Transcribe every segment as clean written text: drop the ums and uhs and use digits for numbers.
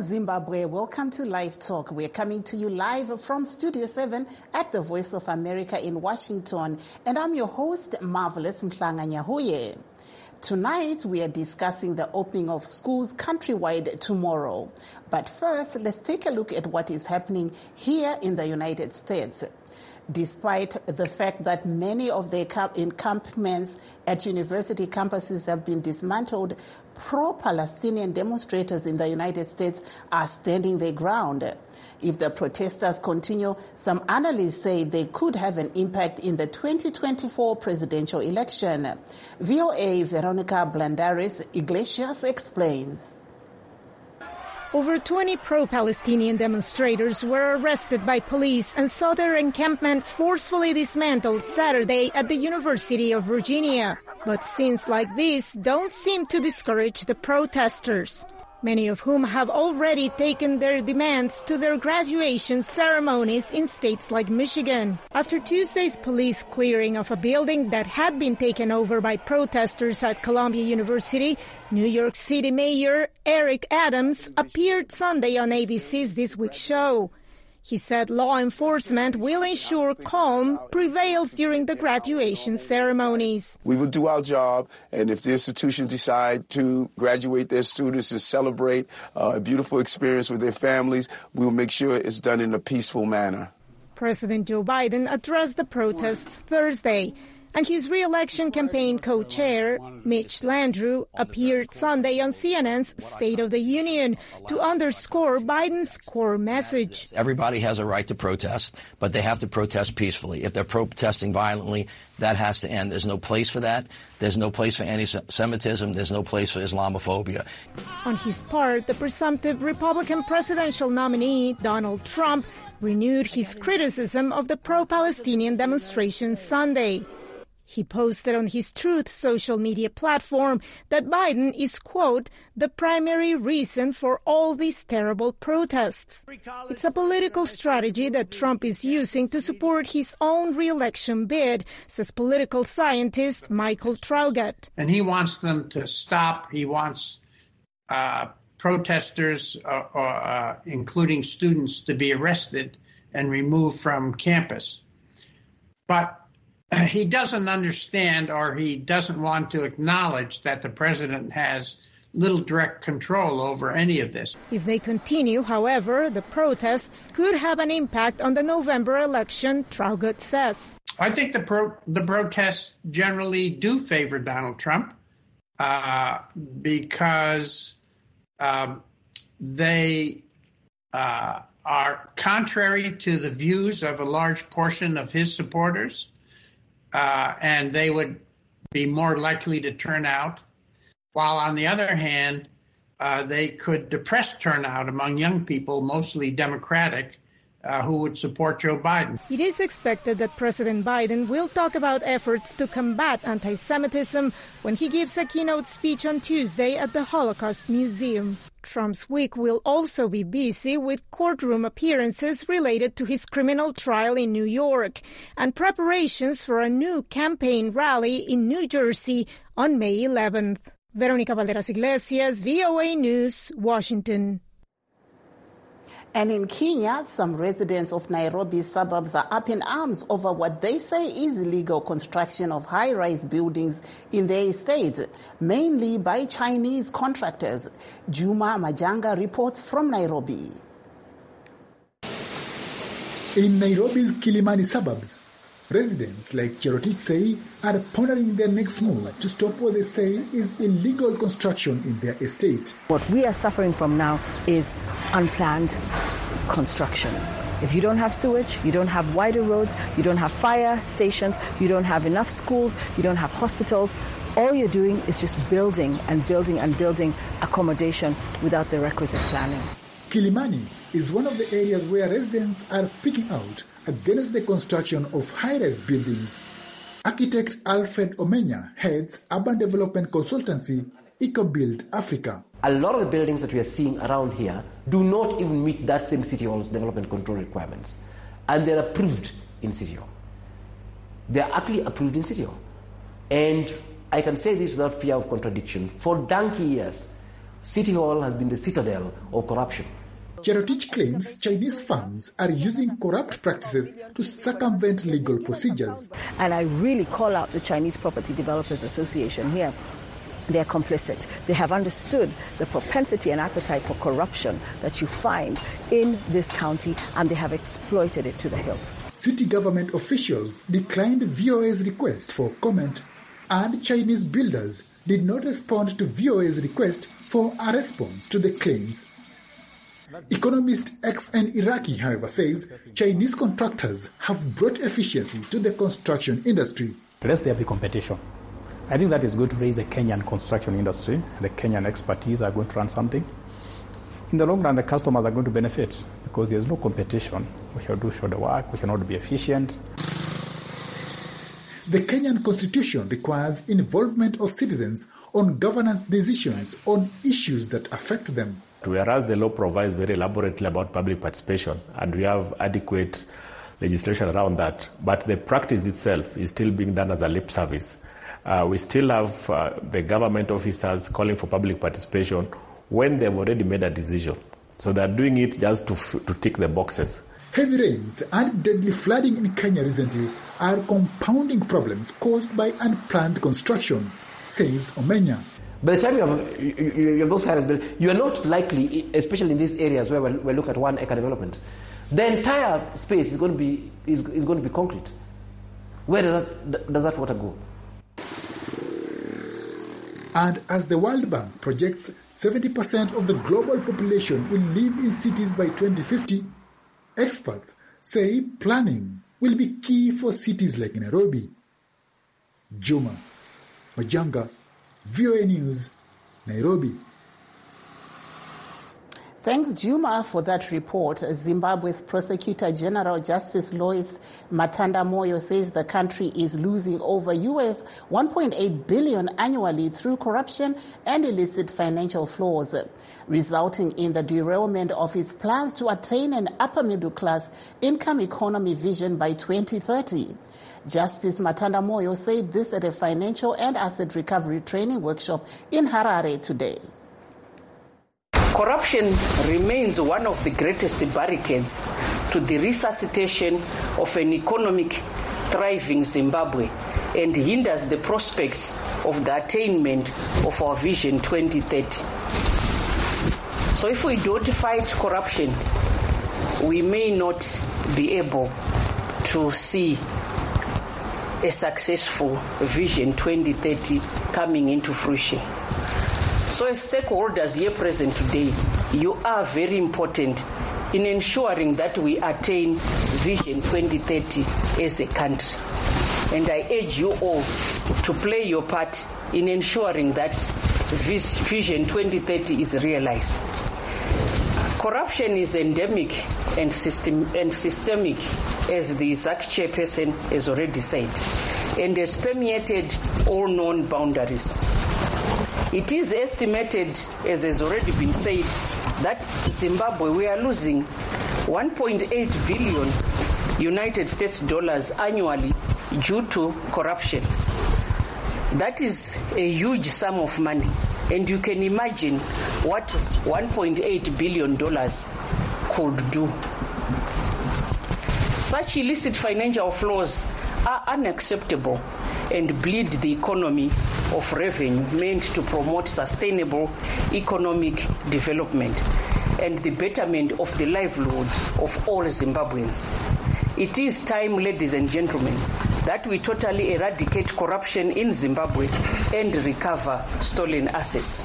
Zimbabwe, welcome to Live Talk. We're coming to you live from Studio 7 at the Voice of America in Washington. And I'm your host, Marvelous Mhlanga Nyahuye. Tonight, we are discussing the opening of schools countrywide tomorrow. But first, let's take a look at what is happening here in the United States. Despite the fact that many of the encampments at university campuses have been dismantled, pro-Palestinian demonstrators in the United States are standing their ground. If the protesters continue, some analysts say they could have an impact in the 2024 presidential election. VOA Veronica Blandaris Iglesias explains. Over 20 pro-Palestinian demonstrators were arrested by police and saw their encampment forcefully dismantled Saturday at the University of Virginia. But scenes like this don't seem to discourage the protesters, many of whom have already taken their demands to their graduation ceremonies in states like Michigan. After Tuesday's police clearing of a building that had been taken over by protesters at Columbia University, New York City Mayor Eric Adams appeared Sunday on ABC's This Week show. He said law enforcement will ensure calm prevails during the graduation ceremonies. We will do our job, and if the institutions decide to graduate their students and celebrate a beautiful experience with their families, we will make sure it's done in a peaceful manner. President Joe Biden addressed the protests Thursday, and his re-election campaign co-chair, Mitch Landrieu, appeared Sunday on CNN's State of the Union to underscore Biden's core message. Everybody has a right to protest, but they have to protest peacefully. If they're protesting violently, that has to end. There's no place for that. There's no place for anti-Semitism. There's no place for Islamophobia. On his part, the presumptive Republican presidential nominee, Donald Trump, renewed his criticism of the pro-Palestinian demonstrations Sunday. He posted on his Truth social media platform that Biden is, quote, the primary reason for all these terrible protests. It's a political strategy that Trump is using to support his own re-election bid, says political scientist Michael Traugott. And he wants them to stop. He wants protesters, including students, to be arrested and removed from campus. But he doesn't understand, or he doesn't want to acknowledge, that the president has little direct control over any of this. If they continue, however, the protests could have an impact on the November election, Traugott says. I think the protests generally do favor Donald Trump because they are contrary to the views of a large portion of his supporters. And they would be more likely to turn out, while on the other hand, they could depress turnout among young people, mostly Democratic, who would support Joe Biden. It is expected that President Biden will talk about efforts to combat anti-Semitism when he gives a keynote speech on Tuesday at the Holocaust Museum. Trump's week will also be busy with courtroom appearances related to his criminal trial in New York and preparations for a new campaign rally in New Jersey on May 11th. Veronica Valderas Iglesias, VOA News, Washington. And in Kenya, some residents of Nairobi's suburbs are up in arms over what they say is illegal construction of high-rise buildings in their estates, mainly by Chinese contractors. Juma Majanga reports from Nairobi. In Nairobi's Kilimani suburbs, residents like Cherotich say are pondering their next move to stop what they say is illegal construction in their estate. What we are suffering from now is unplanned construction. If you don't have sewage, you don't have wider roads, you don't have fire stations, you don't have enough schools, you don't have hospitals, all you're doing is just building and building and building accommodation without the requisite planning. Kilimani is one of the areas where residents are speaking out against the construction of high-rise buildings. Architect Alfred Omenya heads urban development consultancy EcoBuild Africa. A lot of the buildings that we are seeing around here do not even meet that same City Hall's development control requirements. And they're approved in City Hall. They're actually approved in City Hall. And I can say this without fear of contradiction. For donkey years, City Hall has been the citadel of corruption. Cherotich claims Chinese firms are using corrupt practices to circumvent legal procedures. And I really call out the Chinese Property Developers Association here. They are complicit. They have understood the propensity and appetite for corruption that you find in this county, and they have exploited it to the hilt. City government officials declined VOA's request for comment, and Chinese builders did not respond to VOA's request for a response to the claims. Economist XN Iraqi, however, says Chinese contractors have brought efficiency to the construction industry. Lest there be competition. I think that is going to raise the Kenyan construction industry. The Kenyan expertise are going to run something. In the long run, the customers are going to benefit because there's no competition. We shall do shorter work, we shall not be efficient. The Kenyan constitution requires involvement of citizens on governance decisions on issues that affect them. Whereas the law provides very elaborately about public participation, and we have adequate legislation around that, but the practice itself is still being done as a lip service. We still have the government officers calling for public participation when they've already made a decision. So they're doing it just to tick the boxes. Heavy rains and deadly flooding in Kenya recently are compounding problems caused by unplanned construction, says Omenya. By the time you have those areas built, you are not likely, especially in these areas where we look at 1 acre development, the entire space is going to be concrete. Where does that water go? And as the World Bank projects 70% of the global population will live in cities by 2050, experts say planning will be key for cities like Nairobi. Juma Majanga, VOA News, Nairobi. Thanks, Juma, for that report. Zimbabwe's Prosecutor General Justice Lois Matanda Moyo says the country is losing over US $1.8 billion annually through corruption and illicit financial flows, resulting in the derailment of its plans to attain an upper middle class income economy vision by 2030. Justice Matanda Moyo said this at a financial and asset recovery training workshop in Harare today. Corruption remains one of the greatest barricades to the resuscitation of an economic thriving Zimbabwe and hinders the prospects of the attainment of our Vision 2030. So if we don't fight corruption, we may not be able to see a successful Vision 2030 coming into fruition. So as stakeholders here present today, you are very important in ensuring that we attain Vision 2030 as a country. And I urge you all to play your part in ensuring that Vision 2030 is realized. Corruption is endemic and systemic, as the ZAC chairperson has already said, and has permeated all known boundaries. It is estimated, as has already been said, that Zimbabwe, we are losing $1.8 billion United States dollars annually due to corruption. That is a huge sum of money, and you can imagine what $1.8 billion could do. Such illicit financial flows are unacceptable and bleed the economy of revenue meant to promote sustainable economic development and the betterment of the livelihoods of all Zimbabweans. It is time, ladies and gentlemen, that we totally eradicate corruption in Zimbabwe and recover stolen assets.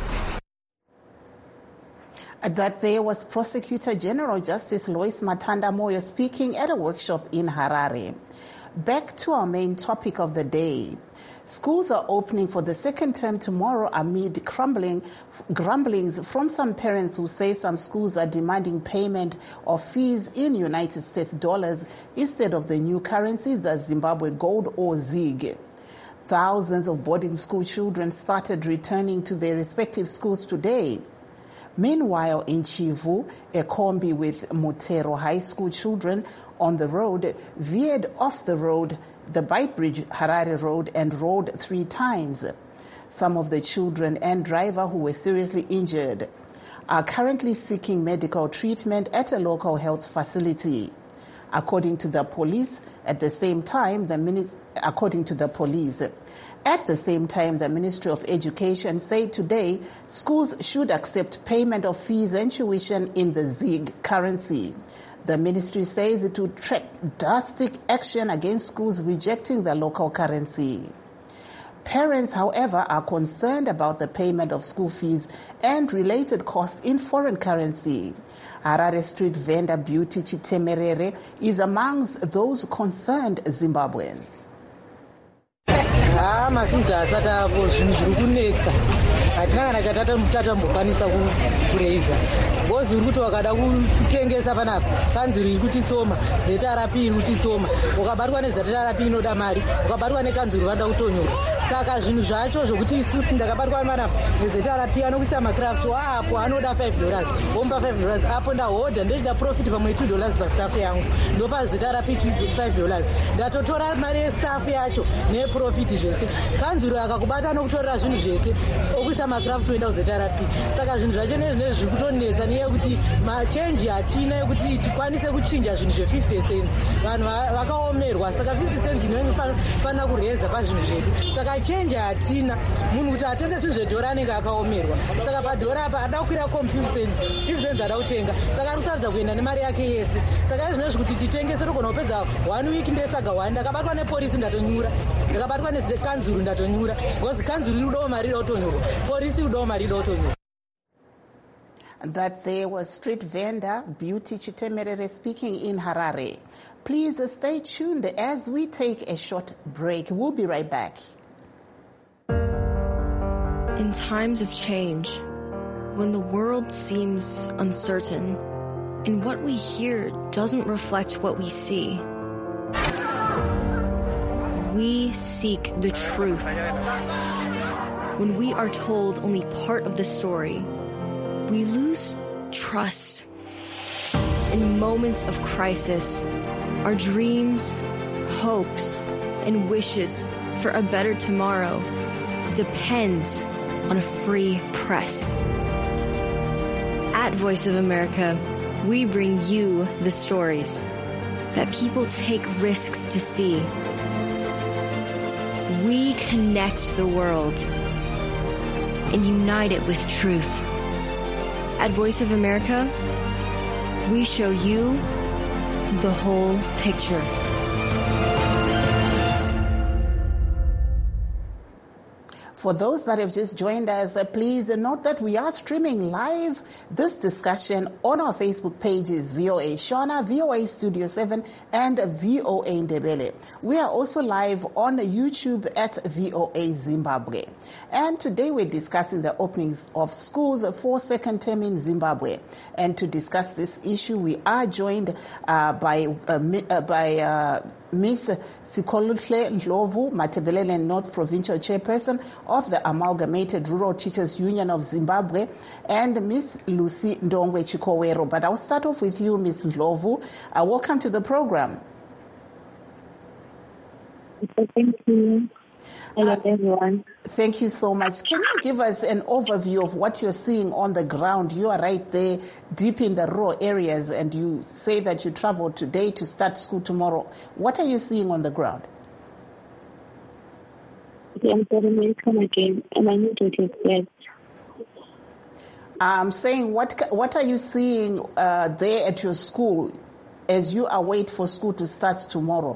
That there was Prosecutor General Justice Lois Matanda Moyo speaking at a workshop in Harare. Back to our main topic of the day. Schools are opening for the second term tomorrow amid grumblings from some parents who say some schools are demanding payment of fees in United States dollars instead of the new currency, the Zimbabwe gold or ZiG. Thousands of boarding school children started returning to their respective schools today. Meanwhile, in Chivu, a combi with Mutero High School children on the road veered off the road, the Beitbridge Harare Road, and rode 3 times. Some of the children and driver who were seriously injured are currently seeking medical treatment at a local health facility. According to the police, at the same time, the Ministry of Education said today schools should accept payment of fees and tuition in the ZiG currency. The ministry says it will take drastic action against schools rejecting the local currency. Parents, however, are concerned about the payment of school fees and related costs in foreign currency. Harare street vendor Beauty Chitemerere is amongst those concerned Zimbabweans. Mafizi asati apo zvinhu zviri kunetsa hatina kana chatambokwanisa kureiza ngozi uri kuti wakada kutengesa panapa kanzuri iri kutitsoma zeta rapi iri kutitsoma ukabatwa nezeta rapi inoda mari ukabatwa nekanzuri vanoda kutonyora saka zvinhu zvacho zvokuti isusu ndakabatwa panapa nezeta rapi anokuisa macraft apo anoda $5 womupa $5 apo ndahodha ndochida profit pamwe $2 pastaff yangu ndopa zeta rapi $5 ndatotora mari yestaff yacho neprofit zvese kanzuri akakubata nokutorera zvinhu zvese okuisa macraft oenda kuzeta rapi saka zvinhu zvacho nezvinezvi zviri kutonetsa neyekuti machenji hatina yekuti tikwanise kuchinja zvinhu zve50 cents vanhu vakaomerwa saka 50 cents inofanira kureza pazvinhu zvedu saka chenji hatina munhu kuti atende zvinhu zvedhora anenge akaomerwa saka padhora apa ada kukwira kom 50 cents ada kutenga saka ari kutaridza kuenda nemari yake yese saka izvinezvi kuti titengese togona kupedza 1 week ndesaga 1 ndakabatwa nepolisi ndatonyura ndakabatwa nekanzuru ndatonyura because kanzuru iriudawo mari inotonyorwa polisi iriudawo mari inotonyorwa. That there was street vendor Beauty Chitemerere speaking in Harare. Please stay tuned as we take a short break. We'll be right back. In times of change, when the world seems uncertain and what we hear doesn't reflect what we see, we seek the truth. When we are told only part of the story, we lose trust. In moments of crisis, our dreams, hopes, and wishes for a better tomorrow depend on a free press. At Voice of America, we bring you the stories that people take risks to see. We connect the world and unite it with truth. At Voice of America, we show you the whole picture. For those that have just joined us, please note that we are streaming live this discussion on our Facebook pages, VOA Shona, VOA Studio 7, and VOA Ndebele. We are also live on YouTube at VOA Zimbabwe. And today we're discussing the openings of schools for second term in Zimbabwe. And to discuss this issue, we are joined by Ms. Sikoluhle Ndlovu, Matabeleland North Provincial Chairperson of the Amalgamated Rural Teachers Union of Zimbabwe, and Ms. Lucy Ndongwe Chikowero. But I'll start off with you, Ms. Ndlovu. Welcome to the program. Thank you. Hello, everyone. Thank you so much. Can you give us an overview of what you're seeing on the ground? You are right there deep in the rural areas, and you say that you traveled today to start school tomorrow. What are you seeing on the ground? I'm sorry, come again, and I need to take that. I'm saying, what are you seeing there at your school as you await for school to start tomorrow?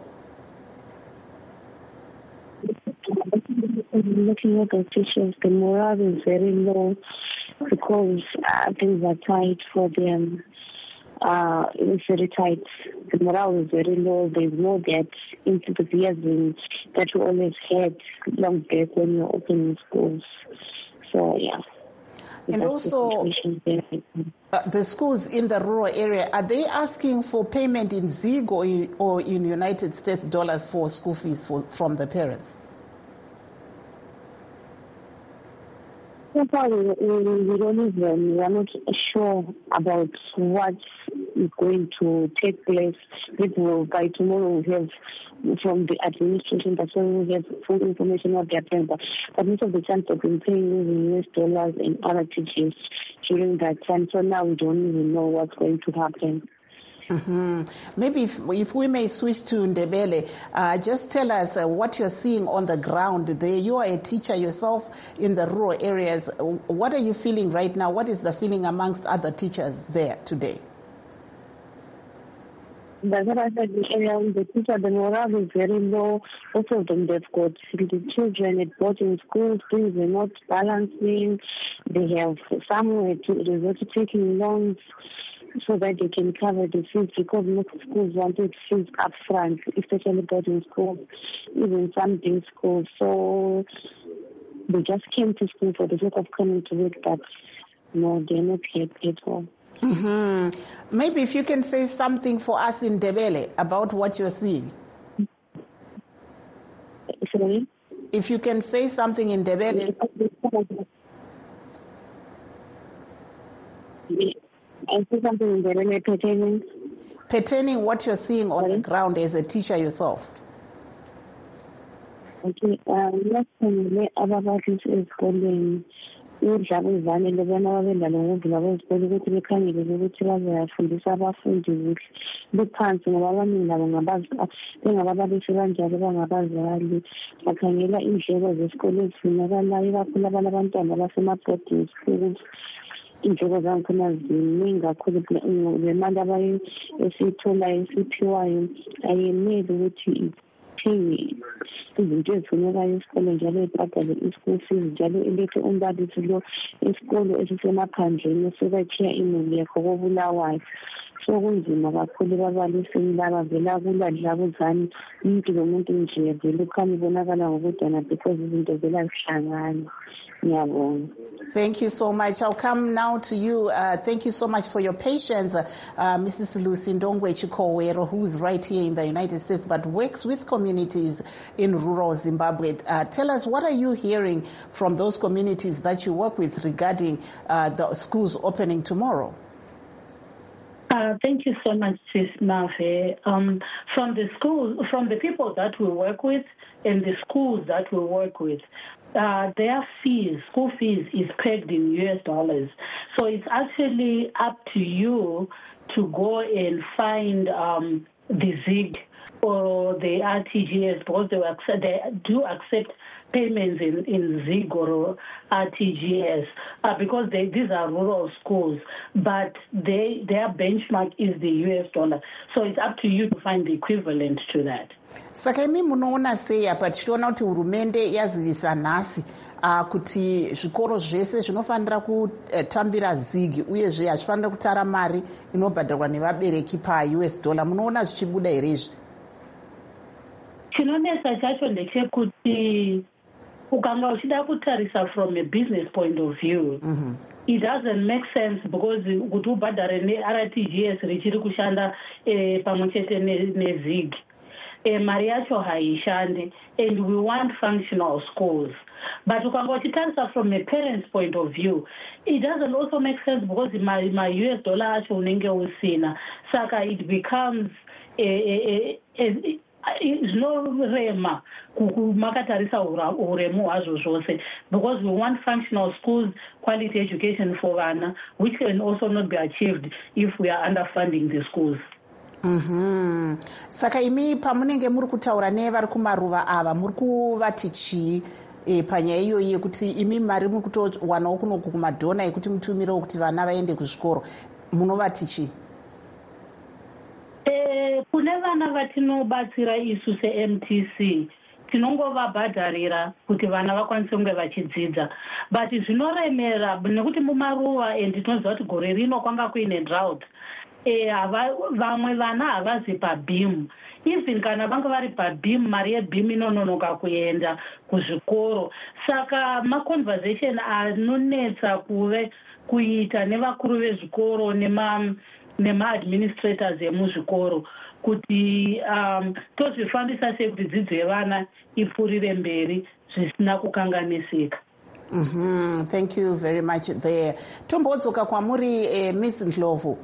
Looking at the teachers, the morale is very low because things are tight for them. It's very tight. The morale is very low. There's no that enthusiasm that we always had long back when we were opening schools. So, yeah. And also, the schools in the rural area, are they asking for payment in ZiG or in United States dollars for school fees from the parents? So far, we are not sure about what is going to take place. People by tomorrow will have from the administration, that's why we have full information what they're paying. But most of the time they've been paying in US dollars and other teachers during that time. So now we don't even know what's going to happen. Mm-hmm. Maybe if we may switch to Ndebele, just tell us what you're seeing on the ground there. You are a teacher yourself in the rural areas. What are you feeling right now? What is the feeling amongst other teachers there today? That's what I said. The teacher, the morale is very low. Most of them, they've got the children at boarding schools. Things are not balancing. They have somewhere to resort to taking loans so that they can cover the fees, because most schools wanted fees up front, especially boarding schools, even some day schools. So they just came to school for the sake of coming to work, but no, they're not happy at all. Mm-hmm. Maybe if you can say something for us in Ndebele about what you're seeing. Sorry? If you can say something in Ndebele. I see something in Ndebele pertaining what you're seeing on the ground as a teacher yourself. Okay, last time ababalisi ezikoleni udlala ivane lebona babendalo ngokuvula kwezikole ukuthi bekhangele ukuthi bazafundisa abafundi kuhle bephansi ngoba abaningi labo bengababalisi kanjalo bangabazali bakhangela indleko zesikole ezifunakalayo kakhulu abantwana basema-boarding schools. Indleko zangikhona ziningi kakhulu, le mali esiyitholayo esiphiwayo ayeneli ukuthi ithenge izinto ezifunekayo esikole, njalo ibhadale i-school fees, njalo ilethe umbalisi lo esikolo esisemaphandleni esebakhiya imuli yakho koBulawayo. So kunzima kakhulu babalisini laba vela kuladlabuzane umuntu lomuntu nje vele ukhanya ibonakala ngokudana because izinto vela zihlangana. Thank you so much. I'll come now to you. Thank you so much for your patience, Mrs. Lucy Ndongwe Chikowero, who's right here in the United States but works with communities in rural Zimbabwe. Tell us, what are you hearing from those communities that you work with regarding the schools opening tomorrow? Thank you so much, Sis Mave. From the people that we work with and the schools that we work with, their fees, school fees, is pegged in US dollars. So it's actually up to you to go and find the ZIG or the RTGS, because they do accept payments in ZIG or RTGS because these are rural schools, but their benchmark is the US dollar. So it's up to you to find the equivalent to that. Saka imi munoona sei apa tichiona kuti hurumende yazivisa nhasi kuti zvikoro zvese zvinofanira kutambira zigi uyezve hazvifanira kutara mari inobhadharwa nevabereki paUS dollar. Munoona zvichibuda here izvi? Chinonesa chacho ndechekuti ukanga uchida kutarisa from a business point of view, it doesn't make sense because kuti ubhadhare neRTGS richiri kushanda pamwe chete neZig. Mari yacho haishandi, and we want functional schools. But ukanga uchitarisa from a parent's point of view, it doesn't also make sense because my US dollar acho unenge usina. Saka it becomes zvinorema makatarisa uremu hwazvo zvose, because we want functional schools, quality education for vana, which can also not be achieved if we are underfunding the schools. Saka imi pamunenge muri kutaura nevari kumaruva ava muri kuvati chii panyaya iyoyi yekuti imi mari muri kutowanawo kunoku kumadhona ekuti mutumirewo kuti vana vaende kuzvikoro, munovati chii? Kune vana vatinobatsira isu seMTC tinongovabhadharira kuti vana vakwanise kunge vachidzidza, but zvinoremera nekuti mumaruva and tinoziva kuti gore rino kwanga kuine drought. Vamwe vana havazi pabhimu, even kana vanga vari pabhimu, mari yebhimu inononoka kuenda kuzvikoro. Saka maconversation anonetsa kuita nevakuru vezvikoro nema-administrators emuzvikoro kuti tozvifambisa sei kuti dzidzo yevana ipfuurire mberi zvisina kukanganisika. Thank you very much there. Tombodzoka kwamuri Miss Ndlovu.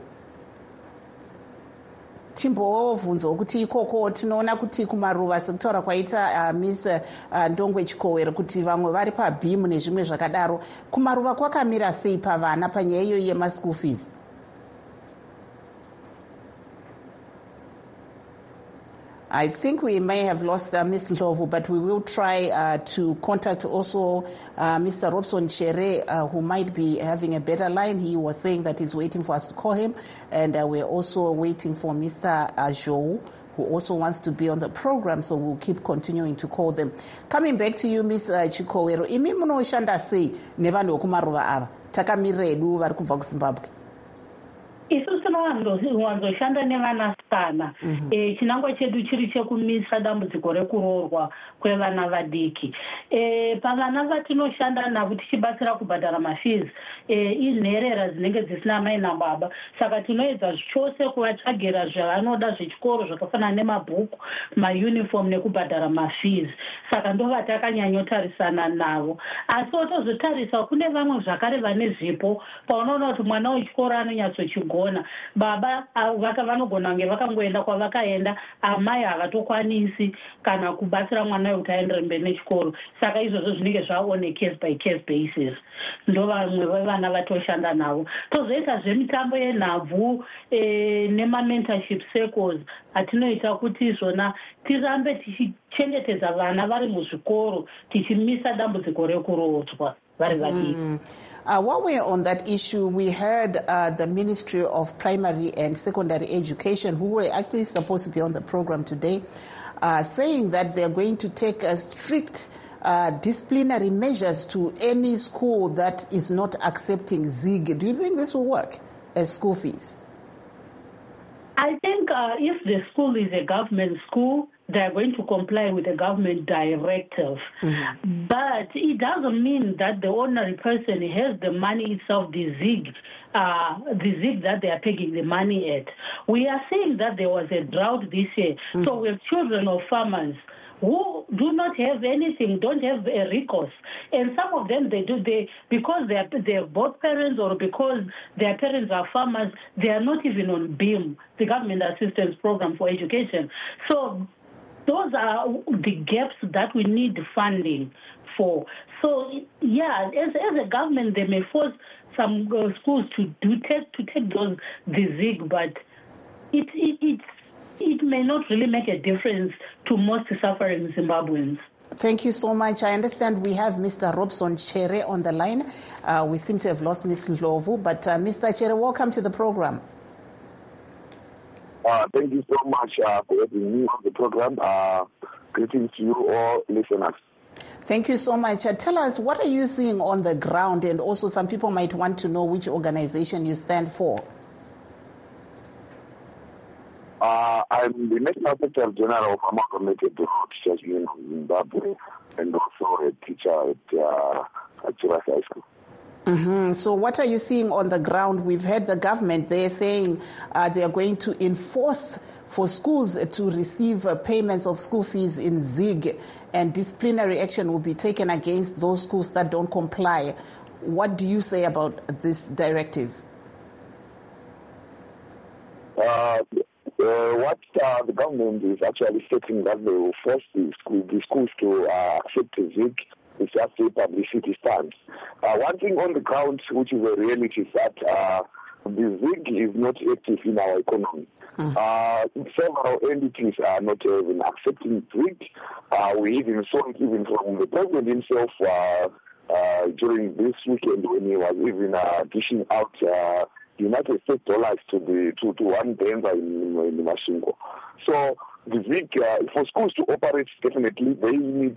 Timbovunzwa kuti ikoko tinoona kuti kumaruva sekutaura kwaita Miss Ndongwe Chikowero kuti vamwe vari pabhimu nezvimwe zvakadaro. Kumaruva kwakamira sei pavana panyaya iyoyi yemaschool fees? I think we may have lost Ms. Ndlovu, but we will try to contact also Mr. Robson Chere, who might be having a better line. He was saying that he's waiting for us to call him, and we're also waiting for Mr. Ajo, who also wants to be on the program, so we'll keep continuing to call them. Coming back to you, Ms. Chikowero, imi munoshanda sei nevanhu vekumaruva ava? Takamirira hedu vari kubva kuZimbabwe. Isusu tinowanzoshanda nevanasikana. Chinangwa chedu chiri chekumisa dambudziko rekuroorwa kwevana vadiki. Pavana vatinoshanda navo tichibatsira kubhadhara mafees inherera dzinenge dzisina mai nababa. Saka tinoedza chose kuvatsvagira zvavanoda zvechikoro zvakafanana nemabhuku, mauniform nekubhadhara mafees. Saka ndovatakanyatsotarisana navo. Asi tozotarisa kune vamwe zvakare vane zvipo paunoona kuti mwana wechikoro anonyatsochigona. Baba vanogona kunge vakangoenda kwavakaenda, amai havatokwanisi kana kubatsira mwana kuti aendere mberi nechikoro. Saka izvozvo zvinenge on a case by case basis. Ndo vamwe vevana vatoshanda navo. Tozoita zvemitambo yenhabvu nema-mentorship circles atinoita kuti izvona tirambe tichichengetedza vana vari muzvikoro tichimisa dambudziko rekurodzwa. While we're on that issue, we heard the Ministry of Primary and Secondary Education, who were actually supposed to be on the program today, saying that they're going to take strict disciplinary measures to any school that is not accepting ZIG. Do you think this will work as school fees? I think if the school is a government school, they're going to comply with the government directive. But it doesn't mean that the ordinary person has the money itself, the ZIG that they are taking the money at. We are saying that there was a drought this year. So we have children of farmers who do not have anything, don't have a recourse. And some of them, because they're both parents or because their parents are farmers, they are not even on BEAM, the Government Assistance Program for Education. So those are the gaps that we need funding for. So, yeah, as a government, they may force some schools to take the ZIG, but it may not really make a difference to most suffering Zimbabweans. Thank you so much. I understand we have Mr. Robson Chere on the line. We seem to have lost Ms. Ndlovu, but Mr. Chere, welcome to the program. Thank you so much for having me on the program. Greetings to you all listeners. Thank you so much. Tell us, what are you seeing on the ground? And also some people might want to know which organization you stand for. I'm the National Secretary General of Amalgamated Teachers Union of Zimbabwe and also a teacher at Chivas High School. So what are you seeing on the ground? We've heard the government, they're saying they are going to enforce for schools to receive payments of school fees in ZIG, and disciplinary action will be taken against those schools that don't comply. What do you say about this directive? What the government is actually stating that they will force the schools to accept the ZIG. It's just a publicity stunt. One thing on the ground, which is a reality, is that the ZIG is not active in our economy. Several entities are not even accepting ZIG. We even saw it even from the president himself during this weekend when he was even dishing out United States dollars to one Denver in Mashingo. So the ZIG, for schools to operate, definitely they need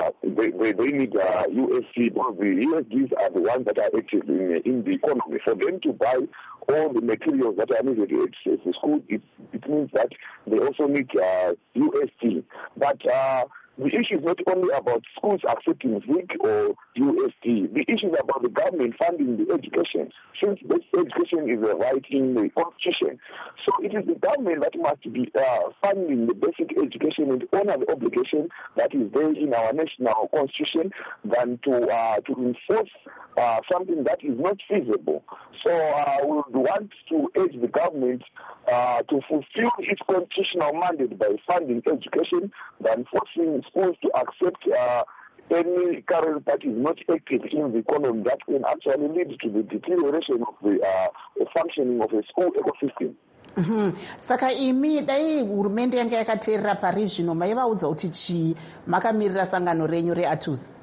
USD, because the USDs are the ones that are active in the economy. For them to buy all the materials that are needed at the school, it means that they also need USD. But the issue is not only about schools accepting ZIG or USD. The issue is about the government funding the education, since basic education is a right in the Constitution. So it is the government that must be funding the basic education and honor the obligation that is there in our national Constitution than to enforce something that is not feasible. So we would want to urge the government to fulfill its constitutional mandate by funding education than forcing schools to accept any current that is not active in the economy that can actually lead to the deterioration of the functioning of a school ecosystem. Saka imi dai hurumende yanga yakateerera pari zvino maivaudza kuti chii makamirira sangano renyu reATUS?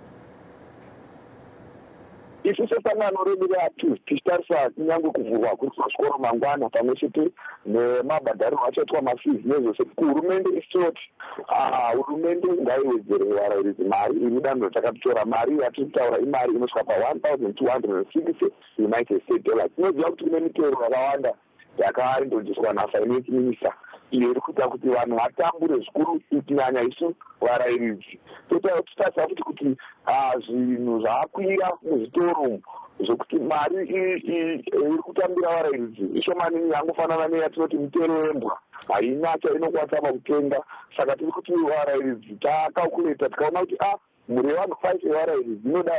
Isu sesangano redu reATUS tichitarisa kunyange kuvhurwa kwezvikoro mangwana pamwe chete nemabhadhariro achaitwa mafizi nezvose kuhurumende isoti hurumende ngaiwedzere varairidzi mari iri danho takatitora mari yatiri kutaura imari inosvika pa$1,260 United States dollars. Tinoziva kuti kune mitero yakawanda yakaintroducwa nafinance minister iyo iri kuita kuti vanhu vatambure zvikuru kunyanya isu varairidzi. Totarisa kuti zvinhu zvaakwira muzvitoro zvokuti mari iri kutambira varairidzi ishomanini yangofanana neyatinoti mitero yembwa haina chainokwanisa pakutenga. Saka tiri kuti varairidzi takalkuleta tikaona kuti mure vanhu 5 yevarairidzi inoda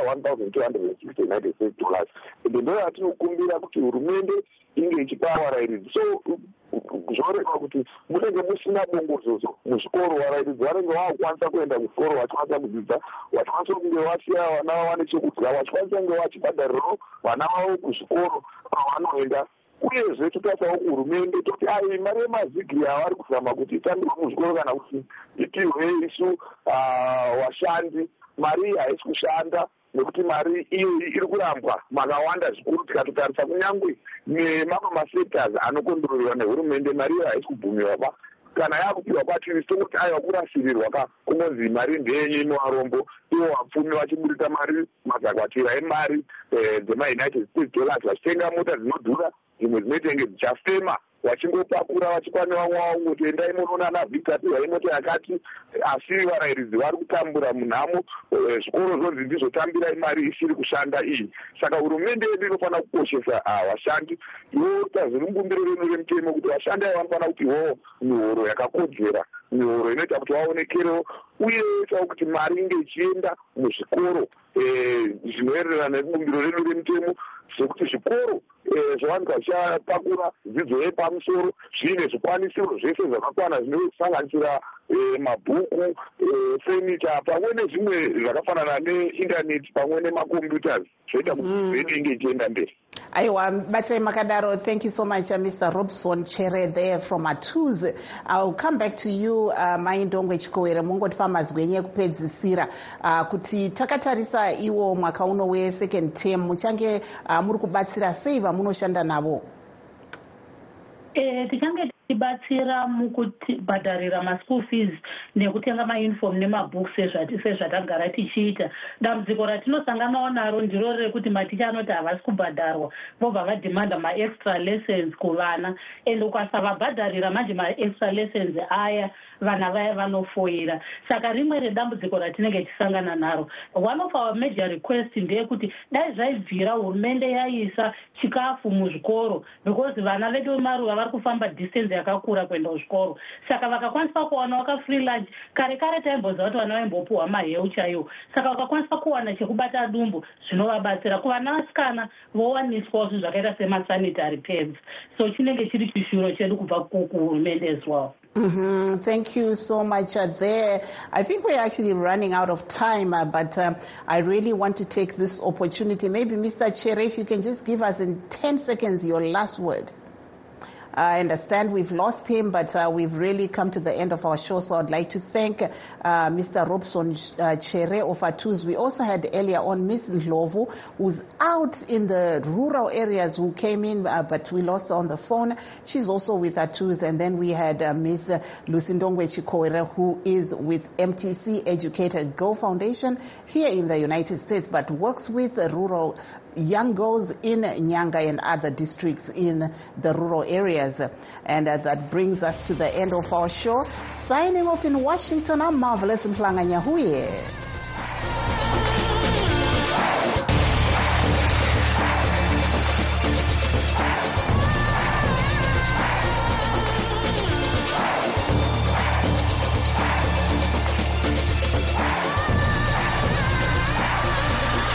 $1,260 United States dollars. Ende ndo yatinokumbira kuti hurumende inge ichipa varairidzi. So zvoreva kuti munenge musina bongozozo muzvikoro, varairidzi vanenge vaakukwanisa kuenda kuchikoro vachikwanisa kudzidza, vachikwanisa kunge vasiya vana vawane chekudya, vachikwanisa kunge vachibhadharirawo vana vavo kuzvikoro kwavanoenda. Uyezve totasawo kuhurumende toti mari yemazigiri avari kuzama kuti itambirwe muzvikoro kana kuti itirwe isu vashandi, mari haisi kushanda nekuti mari iyo iri kurambwa makawanda zvikuru. Tikatotarisa kunyangwe nemamwe masectors anokondorerwa nehurumende, mari iyo haisi kubvumiwa pa kana yakupiwa kwatiri tongoti aiwa kurasirirwa kunonzi mari ndeyenyu inovarombo, ivo vapfumi vachiburisa mari mazakwatira emari dzemaunited states dollars vachitenga mota dzinodhura, dzimwe dzinotenge dzichafema, vachingopakura vachikwane vamwe vavo kuti endai munoona naVictor apiwa imota yakati. Asi varairidzi vari kutambura munhamo, zvikoro zvonzi ndizvotambira imari isiri kushanda iyi. Saka hurumende yedu inofanira kukoshesa vashandi. Ivo tazvirumbiro renu remutemo kuti vashandi ava vanofanira kupiwawo mihoro yakakodzera, mihoro inoita kuti vaonekerewo, uye itawo kuti mari inge ichienda muzvikoro zvinoererana nebumbiro renu remutemo, zvekuti zvikoro zvavanhu vachapakura dzidzo yepamusoro zviine zvikwanisiro zvese zvakakwana zvinosanganisira mabhuku, furniture pamwe nezvimwe zvakafanana neindaneti pamwe nemacomputers zvoita kuti zvedu inge ichienda mberi. Aiwa, batsai makadaro. Thank you so much, Mr. Robson Chere there from ATUS. I'll come back to you, Maindongwe Chikowere, mungotipa mazwi enyu ekupedzisira kuti takatarisa iwo mwaka uno we-second term muchange muri kubatsira sei vamunoshanda navo? Tichange tibatsira mukubhadharira ma-school fees nekutenga ma-uniform nemabooks sezvatagara tichiita. Dambudziko ratinosanganawo naro ndiro rekuti maticha anoti havasi kubhadharwa, vobva vadhimanda ma-extra lessons kuvana, ende ukasavabhadharira manje ma-extra lessons aya vana vaya vanofoira. Saka rimwe redambudziko ratinenge tichisangana naro. One of our major request ndeyekuti dai zvaibvira hurumende yaisa chikafu muzvikoro, because vana vedu maruva vari kufamba distance yakakura kuenda kuzvikoro. Saka vakakwanisa kuwana waka-free lunch, kare taimboziva kuti vana vaimbopuhwa maheu chaiwo. Saka vakakwanisa kuwana chekubata dumbu zvinovabatsira. Kuvana vasikana vowaniswawo zvinhu zvakaita sema-sanitary pads. So chinenge chiri chishuro chedu kubva kuhurumende as well. Thank you so much there. I think we're actually running out of time, but I really want to take this opportunity. Maybe Mr. Chere, if you can just give us in 10 seconds your last word. I understand we've lost him, but we've really come to the end of our show. So I'd like to thank Mr. Robson Chere of ATUS. We also had earlier on Ms. Ndlovu, who's out in the rural areas, who came in, but we lost her on the phone. She's also with ATUS. And then we had Ms. Lusindongwe Chikowere, who is with MTC Educator Go Foundation here in the United States, but works with rural young girls in Nyanga and other districts in the rural areas. areas. And that brings us to the end of our show. Signing off in Washington, I'm Marvelous Mhlanga Nyahuye.